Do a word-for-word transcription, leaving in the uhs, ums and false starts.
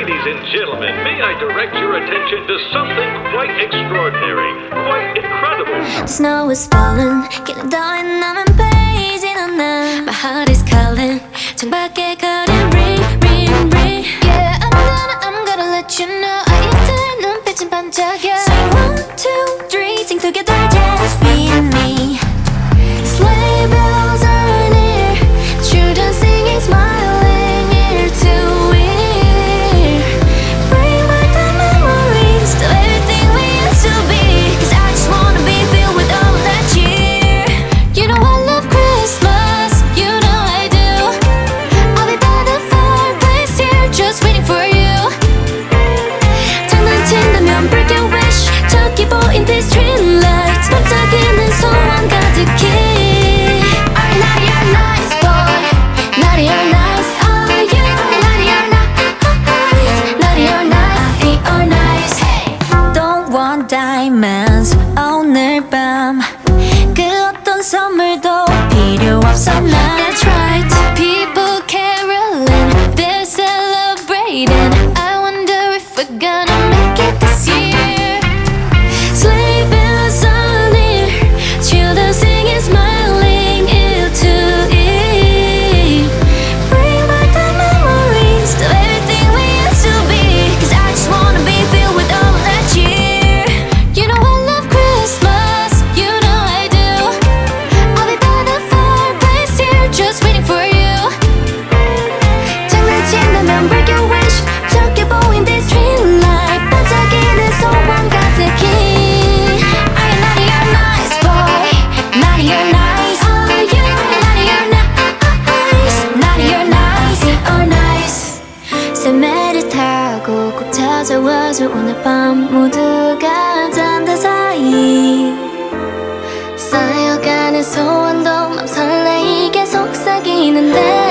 Ladies and gentlemen, may I direct your attention to something quite extraordinary, quite incredible. The snow is falling, getting down and I'm blazing on now. My heart is calling, 창밖에 거린 ring, ring, ring. Yeah, I'm gonna, I'm gonna let you know. 아이들 눈빛은 반짝여. So one, two, three, sing together, just me and me. Sleigh bells are near, children singing, smiling ear to ear. Bring back the memories of everything we used to be. 'Cause I just wanna be filled with all of that cheer. You know I love Christmas, you know I do. I'll be by the fireplace here, just waiting for you. 장난친다면 break your wish. 저기 보인 these street lights, 반짝이는 소원 가득히. Diamonds 오늘 밤 그 어떤 선물도 필요 없어 난. That's right, people caroling, they're celebrating. I wonder if we're gonna make it this year. Sleigh bells are near, children singing, smiling ear to ear. Bring back the memories of everything we used to be. 'Cause I just wanna be filled with all of that cheer. Just waiting for you. 장난친다면 break your wish. 저기 보인 this street light, 반짝이는 소원 가득히. Are you naughty or nice boy? Naughty or nice? Are you naughty or nice? Naughty or nice? Or nice? 샘매를 타고 꼭 찾아와줘 오늘 밤 모두가 잠든 사이. 쌓여가는 소원도 맘 설레이게 속삭이는데